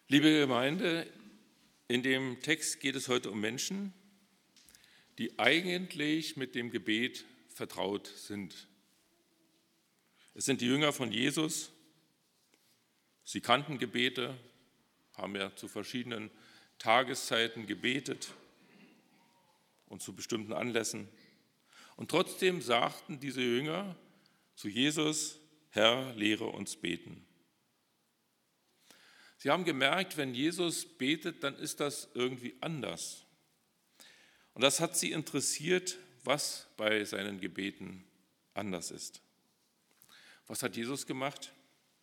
Liebe Gemeinde, in dem Text geht es heute um Menschen, die eigentlich mit dem Gebet vertraut sind. Es sind die Jünger von Jesus. Sie kannten Gebete, haben ja zu verschiedenen Tageszeiten gebetet und zu bestimmten Anlässen. Und trotzdem sagten diese Jünger zu Jesus: Herr, lehre uns beten. Sie haben gemerkt, wenn Jesus betet, dann ist das irgendwie anders. Und das hat sie interessiert, was bei seinen Gebeten anders ist. Was hat Jesus gemacht?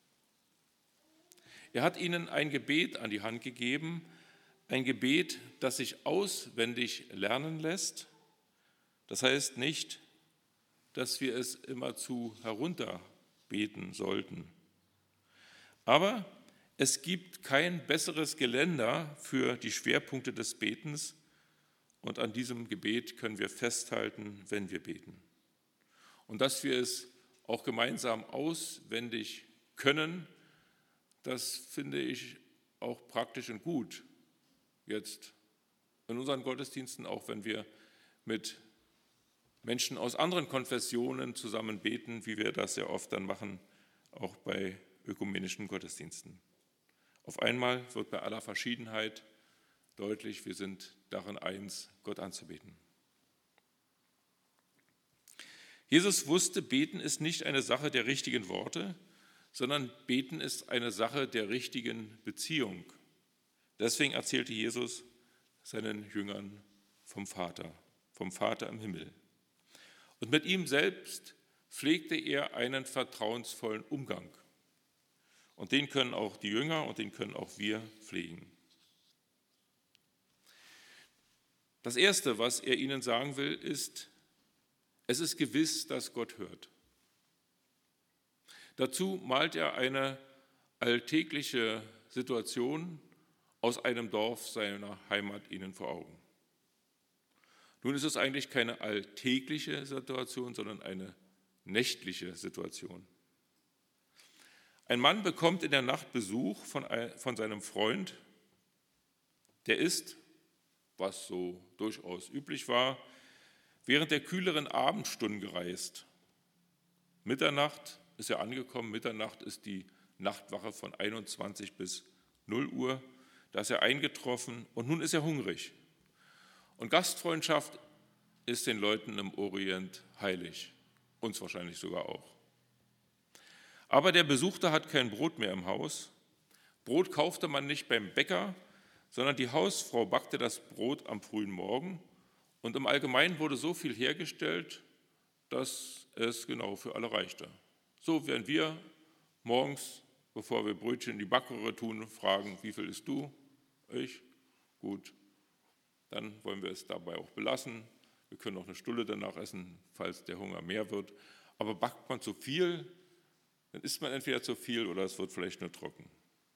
Er hat ihnen ein Gebet an die Hand gegeben, ein Gebet, das sich auswendig lernen lässt. Das heißt nicht, dass wir es immerzu herunterbeten sollten. Aber es gibt kein besseres Geländer für die Schwerpunkte des Betens und an diesem Gebet können wir festhalten, wenn wir beten. Und dass wir es auch gemeinsam auswendig können, das finde ich auch praktisch und gut. Jetzt in unseren Gottesdiensten, auch wenn wir mit Menschen aus anderen Konfessionen zusammen beten, wie wir das sehr oft dann machen, auch bei ökumenischen Gottesdiensten. Auf einmal wird bei aller Verschiedenheit deutlich, wir sind darin eins, Gott anzubeten. Jesus wusste, beten ist nicht eine Sache der richtigen Worte, sondern beten ist eine Sache der richtigen Beziehung. Deswegen erzählte Jesus seinen Jüngern vom Vater im Himmel. Und mit ihm selbst pflegte er einen vertrauensvollen Umgang. Und den können auch die Jünger und den können auch wir pflegen. Das Erste, was er ihnen sagen will, ist, es ist gewiss, dass Gott hört. Dazu malt er eine alltägliche Situation aus einem Dorf seiner Heimat ihnen vor Augen. Nun ist es eigentlich keine alltägliche Situation, sondern eine nächtliche Situation. Ein Mann bekommt in der Nacht Besuch von seinem Freund, der ist, was so durchaus üblich war, während der kühleren Abendstunden gereist. Mitternacht ist er angekommen, Mitternacht ist die Nachtwache von 21 bis 0 Uhr, da ist er eingetroffen und nun ist er hungrig. Und Gastfreundschaft ist den Leuten im Orient heilig, uns wahrscheinlich sogar auch. Aber der Besuchte hat kein Brot mehr im Haus. Brot kaufte man nicht beim Bäcker, sondern die Hausfrau backte das Brot am frühen Morgen. Und im Allgemeinen wurde so viel hergestellt, dass es genau für alle reichte. So werden wir morgens, bevor wir Brötchen in die Backröhre tun, fragen, wie viel isst du? Ich? Gut. Dann wollen wir es dabei auch belassen. Wir können noch eine Stulle danach essen, falls der Hunger mehr wird. Aber backt man zu viel, dann isst man entweder zu viel oder es wird vielleicht nur trocken.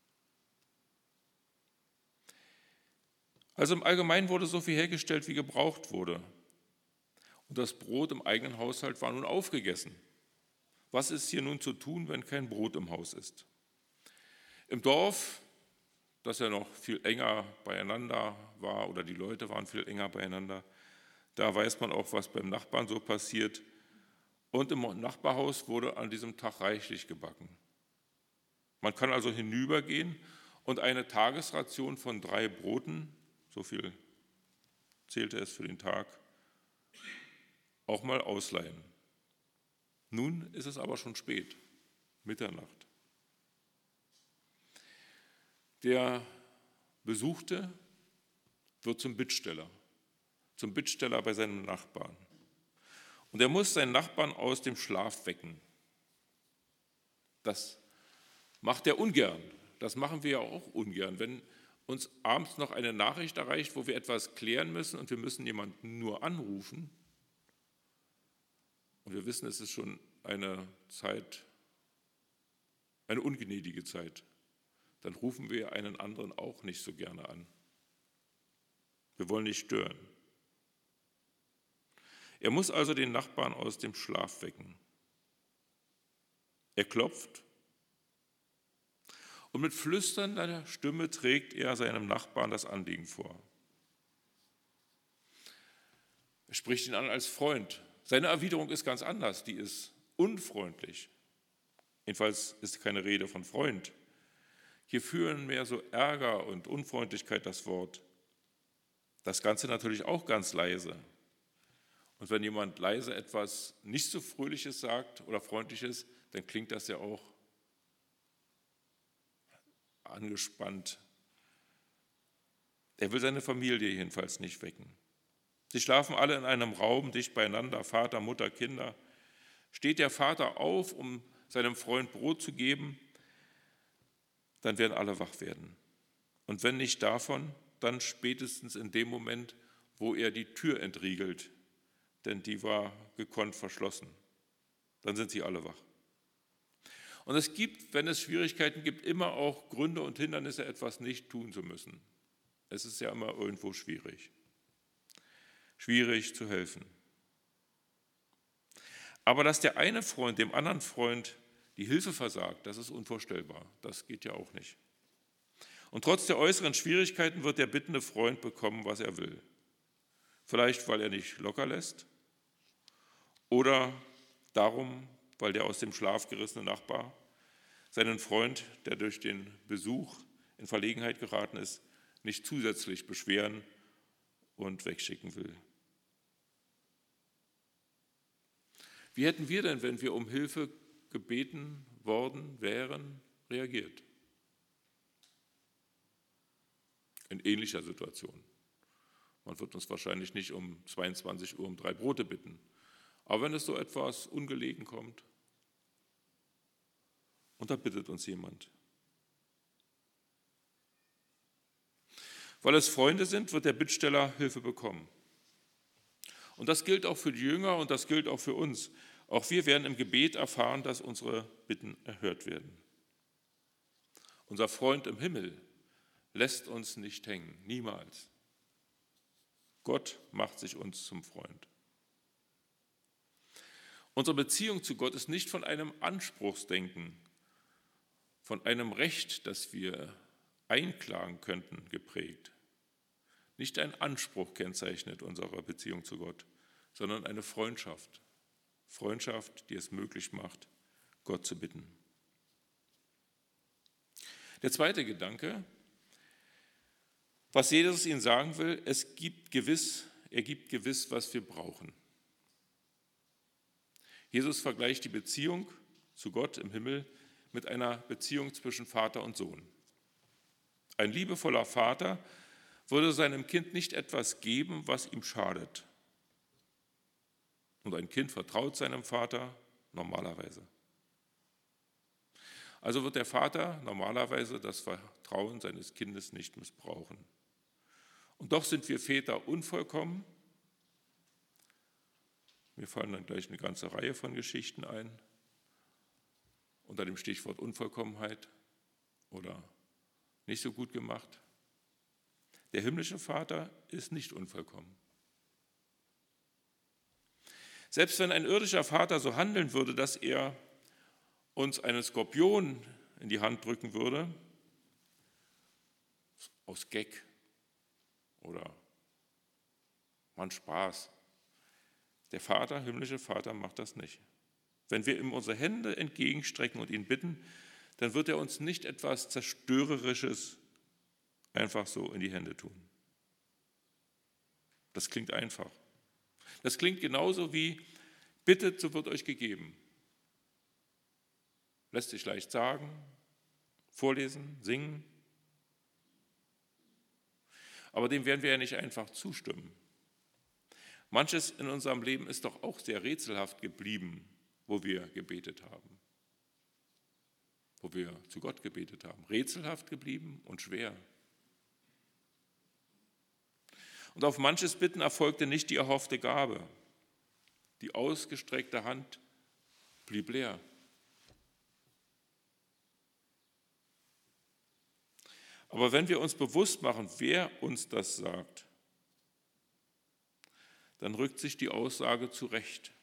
Also im Allgemeinen wurde so viel hergestellt, wie gebraucht wurde. Und das Brot im eigenen Haushalt war nun aufgegessen. Was ist hier nun zu tun, wenn kein Brot im Haus ist? Im Dorf, das ja noch viel enger beieinander war, oder die Leute waren viel enger beieinander, da weiß man auch, was beim Nachbarn so passiert. Und im Nachbarhaus wurde an diesem Tag reichlich gebacken. Man kann also hinübergehen und eine Tagesration von 3 Broten, so viel zählte es für den Tag, auch mal ausleihen. Nun ist es aber schon spät, Mitternacht. Der Besuchte wird zum Bittsteller bei seinem Nachbarn. Und er muss seinen Nachbarn aus dem Schlaf wecken. Das macht er ungern. Das machen wir ja auch ungern. Wenn uns abends noch eine Nachricht erreicht, wo wir etwas klären müssen und wir müssen jemanden nur anrufen, und wir wissen, es ist schon eine Zeit, eine ungnädige Zeit, dann rufen wir einen anderen auch nicht so gerne an. Wir wollen nicht stören. Er muss also den Nachbarn aus dem Schlaf wecken. Er klopft Und mit flüsternder Stimme trägt er seinem Nachbarn das Anliegen vor. Er spricht ihn an als Freund. Seine Erwiderung ist ganz anders, die ist unfreundlich. Jedenfalls ist keine Rede von Freund. Hier führen mehr so Ärger und Unfreundlichkeit das Wort. Das Ganze natürlich auch ganz leise. Und wenn jemand leise etwas nicht so Fröhliches sagt oder Freundliches, dann klingt das ja auch angespannt. Er will seine Familie jedenfalls nicht wecken. Sie schlafen alle in einem Raum dicht beieinander, Vater, Mutter, Kinder. Steht der Vater auf, um seinem Freund Brot zu geben, dann werden alle wach werden. Und wenn nicht davon, dann spätestens in dem Moment, wo er die Tür entriegelt, denn die war gekonnt verschlossen. Dann sind sie alle wach. Und es gibt, wenn es Schwierigkeiten gibt, immer auch Gründe und Hindernisse, etwas nicht tun zu müssen. Es ist ja immer irgendwo schwierig. Schwierig zu helfen. Aber dass der eine Freund dem anderen Freund die Hilfe versagt, das ist unvorstellbar. Das geht ja auch nicht. Und trotz der äußeren Schwierigkeiten wird der bittende Freund bekommen, was er will. Vielleicht, weil er nicht locker lässt oder darum, weil der aus dem Schlaf gerissene Nachbar seinen Freund, der durch den Besuch in Verlegenheit geraten ist, nicht zusätzlich beschweren und wegschicken will. Wie hätten wir denn, wenn wir um Hilfe gebeten worden wären, reagiert? In ähnlicher Situation. Man wird uns wahrscheinlich nicht um 22 Uhr um 3 Brote bitten. Aber wenn es so etwas ungelegen kommt, und da bittet uns jemand. Weil es Freunde sind, wird der Bittsteller Hilfe bekommen. Und das gilt auch für die Jünger und das gilt auch für uns. Auch wir werden im Gebet erfahren, dass unsere Bitten erhört werden. Unser Freund im Himmel lässt uns nicht hängen, niemals. Gott macht sich uns zum Freund. Unsere Beziehung zu Gott ist nicht von einem Anspruchsdenken, von einem Recht, das wir einklagen könnten, geprägt. Nicht ein Anspruch kennzeichnet unsere Beziehung zu Gott, sondern eine Freundschaft. Freundschaft, die es möglich macht, Gott zu bitten. Der zweite Gedanke, was Jesus ihnen sagen will, er gibt gewiss, was wir brauchen. Jesus vergleicht die Beziehung zu Gott im Himmel mit einer Beziehung zwischen Vater und Sohn. Ein liebevoller Vater würde seinem Kind nicht etwas geben, was ihm schadet. Und ein Kind vertraut seinem Vater normalerweise. Also wird der Vater normalerweise das Vertrauen seines Kindes nicht missbrauchen. Und doch sind wir Väter unvollkommen. Mir fallen dann gleich eine ganze Reihe von Geschichten ein, unter dem Stichwort Unvollkommenheit oder nicht so gut gemacht. Der himmlische Vater ist nicht unvollkommen. Selbst wenn ein irdischer Vater so handeln würde, dass er uns einen Skorpion in die Hand drücken würde, aus Gag oder man Spaß. Der Vater, himmlische Vater, macht das nicht. Wenn wir ihm unsere Hände entgegenstrecken und ihn bitten, dann wird er uns nicht etwas Zerstörerisches einfach so in die Hände tun. Das klingt einfach. Das klingt genauso wie, bittet, so wird euch gegeben. Lässt sich leicht sagen, vorlesen, singen. Aber dem werden wir ja nicht einfach zustimmen. Manches in unserem Leben ist doch auch sehr rätselhaft geblieben, wo wir gebetet haben. Wo wir zu Gott gebetet haben. Rätselhaft geblieben und schwer. Und auf manches Bitten erfolgte nicht die erhoffte Gabe. Die ausgestreckte Hand blieb leer. Aber wenn wir uns bewusst machen, wer uns das sagt, dann rückt sich die Aussage zurecht.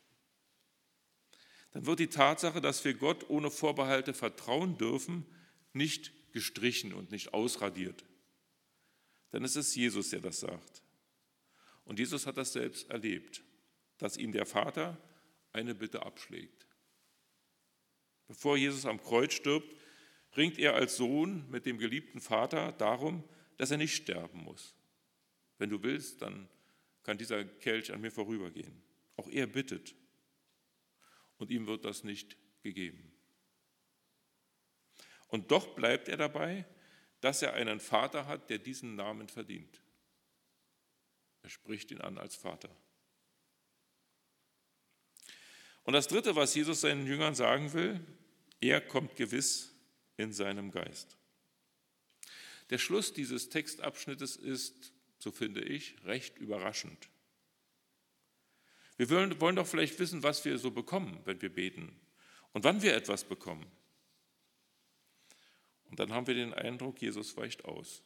Dann wird die Tatsache, dass wir Gott ohne Vorbehalte vertrauen dürfen, nicht gestrichen und nicht ausradiert. Denn es ist Jesus, der das sagt. Und Jesus hat das selbst erlebt, dass ihm der Vater eine Bitte abschlägt. Bevor Jesus am Kreuz stirbt, ringt er als Sohn mit dem geliebten Vater darum, dass er nicht sterben muss. Wenn du willst, dann kann dieser Kelch an mir vorübergehen. Auch er bittet. Und ihm wird das nicht gegeben. Und doch bleibt er dabei, dass er einen Vater hat, der diesen Namen verdient. Er spricht ihn an als Vater. Und das Dritte, was Jesus seinen Jüngern sagen will, er kommt gewiss in seinem Geist. Der Schluss dieses Textabschnittes ist, so finde ich, recht überraschend. Wir wollen doch vielleicht wissen, was wir so bekommen, wenn wir beten und wann wir etwas bekommen. Und dann haben wir den Eindruck, Jesus weicht aus.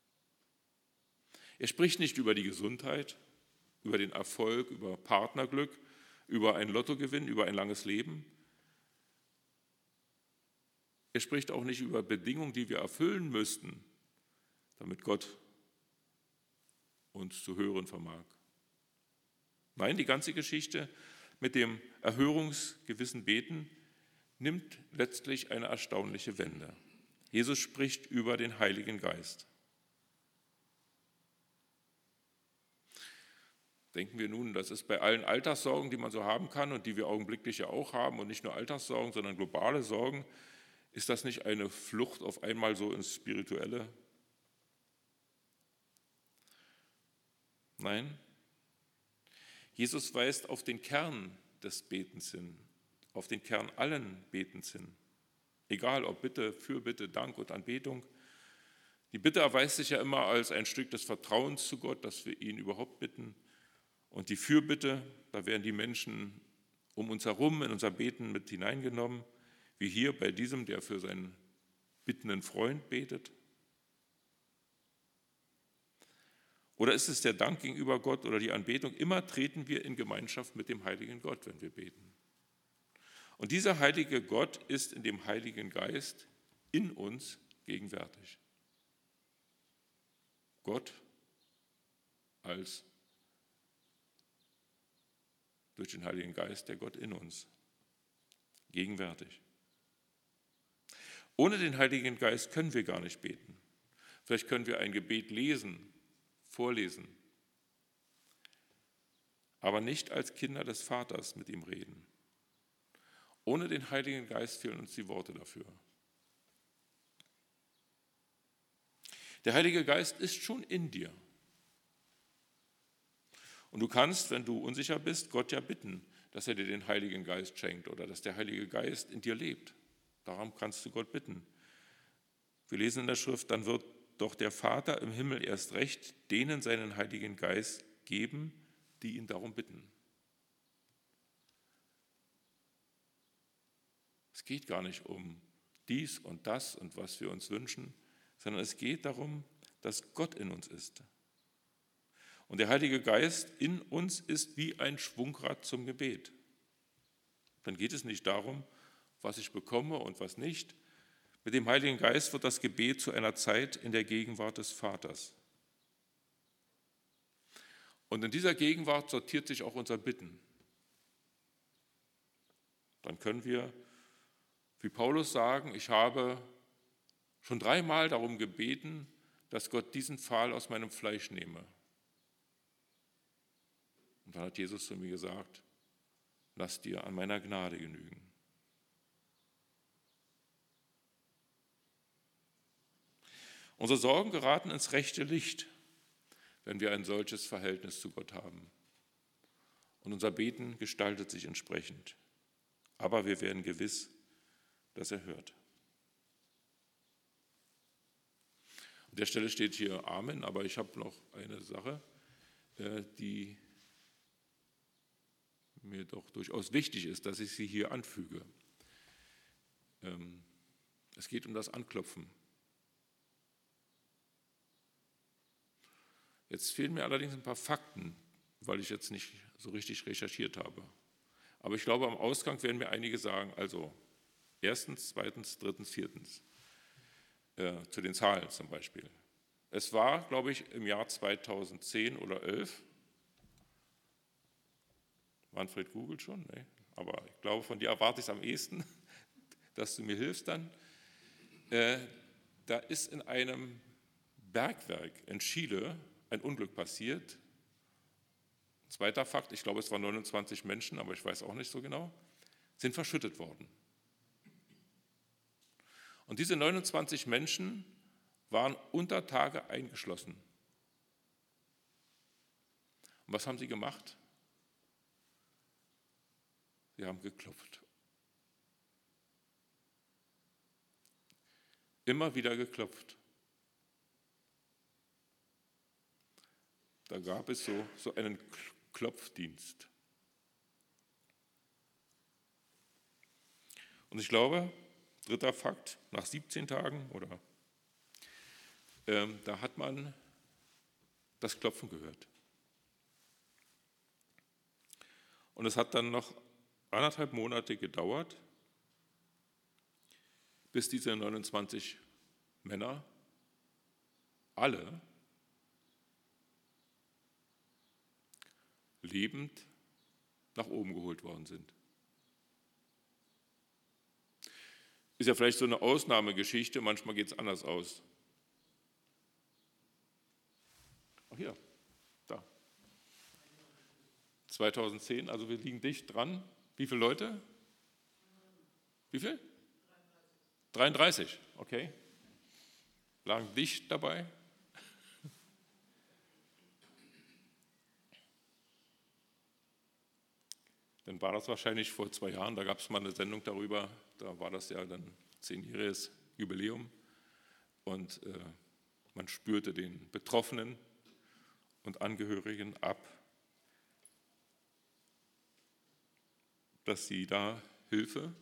Er spricht nicht über die Gesundheit, über den Erfolg, über Partnerglück, über einen Lottogewinn, über ein langes Leben. Er spricht auch nicht über Bedingungen, die wir erfüllen müssten, damit Gott uns zu hören vermag. Nein, die ganze Geschichte mit dem erhörungsgewissen Beten nimmt letztlich eine erstaunliche Wende. Jesus spricht über den Heiligen Geist. Denken wir nun, das ist bei allen Alltagssorgen, die man so haben kann und die wir augenblicklich ja auch haben und nicht nur Alltagssorgen, sondern globale Sorgen, ist das nicht eine Flucht auf einmal so ins Spirituelle? Nein, Jesus weist auf den Kern des Betens hin, auf den Kern allen Betens hin. Egal ob Bitte, Fürbitte, Dank und Anbetung. Die Bitte erweist sich ja immer als ein Stück des Vertrauens zu Gott, dass wir ihn überhaupt bitten. Und die Fürbitte, da werden die Menschen um uns herum in unser Beten mit hineingenommen, wie hier bei diesem, der für seinen bittenden Freund betet. Oder ist es der Dank gegenüber Gott oder die Anbetung? Immer treten wir in Gemeinschaft mit dem heiligen Gott, wenn wir beten. Und dieser heilige Gott ist in dem Heiligen Geist in uns gegenwärtig. Gott als durch den Heiligen Geist, der Gott in uns, gegenwärtig. Ohne den Heiligen Geist können wir gar nicht beten. Vielleicht können wir ein Gebet lesen, vorlesen, aber nicht als Kinder des Vaters mit ihm reden. Ohne den Heiligen Geist fehlen uns die Worte dafür. Der Heilige Geist ist schon in dir. Und du kannst, wenn du unsicher bist, Gott ja bitten, dass er dir den Heiligen Geist schenkt oder dass der Heilige Geist in dir lebt. Darum kannst du Gott bitten. Wir lesen in der Schrift, dann wird doch der Vater im Himmel erst recht denen seinen Heiligen Geist geben, die ihn darum bitten. Es geht gar nicht um dies und das und was wir uns wünschen, sondern es geht darum, dass Gott in uns ist. Und der Heilige Geist in uns ist wie ein Schwungrad zum Gebet. Dann geht es nicht darum, was ich bekomme und was nicht. Mit dem Heiligen Geist wird das Gebet zu einer Zeit in der Gegenwart des Vaters. Und in dieser Gegenwart sortiert sich auch unser Bitten. Dann können wir, wie Paulus, sagen, ich habe schon 3-mal darum gebeten, dass Gott diesen Pfahl aus meinem Fleisch nehme. Und dann hat Jesus zu mir gesagt, lass dir an meiner Gnade genügen. Unsere Sorgen geraten ins rechte Licht, wenn wir ein solches Verhältnis zu Gott haben. Und unser Beten gestaltet sich entsprechend. Aber wir werden gewiss, dass er hört. An der Stelle steht hier Amen, aber ich habe noch eine Sache, die mir doch durchaus wichtig ist, dass ich sie hier anfüge. Es geht um das Anklopfen. Jetzt fehlen mir allerdings ein paar Fakten, weil ich jetzt nicht so richtig recherchiert habe. Aber ich glaube, am Ausgang werden mir einige sagen, also 1., 2., 3., 4. zu den Zahlen zum Beispiel. Es war, glaube ich, im Jahr 2010 oder 11. Manfred googelt schon, ne? Aber ich glaube, von dir erwarte ich es am ehesten, dass du mir hilfst dann. Da ist in einem Bergwerk in Chile ein Unglück passiert. Zweiter Fakt, ich glaube, es waren 29 Menschen, aber ich weiß auch nicht so genau, sind verschüttet worden. Und diese 29 Menschen waren unter Tage eingeschlossen. Und was haben sie gemacht? Sie haben geklopft. Immer wieder geklopft. Da gab es so einen Klopfdienst. Und ich glaube, dritter Fakt, nach 17 Tagen da hat man das Klopfen gehört. Und es hat dann noch 1,5 Monate gedauert, bis diese 29 Männer alle lebend nach oben geholt worden sind. Ist ja vielleicht so eine Ausnahmegeschichte, manchmal geht es anders aus. Ach hier, da. 2010, also wir liegen dicht dran. Wie viele Leute? Wie viel? 33, okay. Lagen dicht dabei. Dann war das wahrscheinlich vor 2 Jahren, da gab es mal eine Sendung darüber, da war das ja dann 10-jähriges Jubiläum und man spürte den Betroffenen und Angehörigen ab, dass sie da Hilfe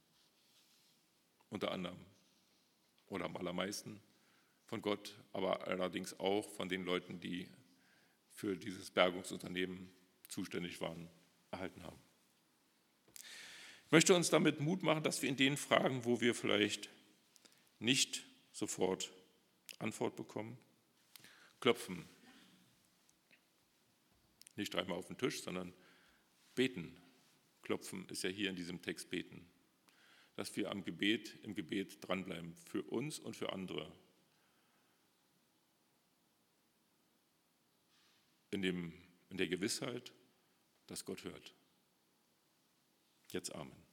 unter anderem oder am allermeisten von Gott, aber allerdings auch von den Leuten, die für dieses Bergungsunternehmen zuständig waren, erhalten haben. Ich möchte uns damit Mut machen, dass wir in den Fragen, wo wir vielleicht nicht sofort Antwort bekommen, klopfen. Nicht dreimal auf den Tisch, sondern beten. Klopfen ist ja hier in diesem Text beten. Dass wir im Gebet dranbleiben, für uns und für andere. In der Gewissheit, dass Gott hört. Jetzt Amen.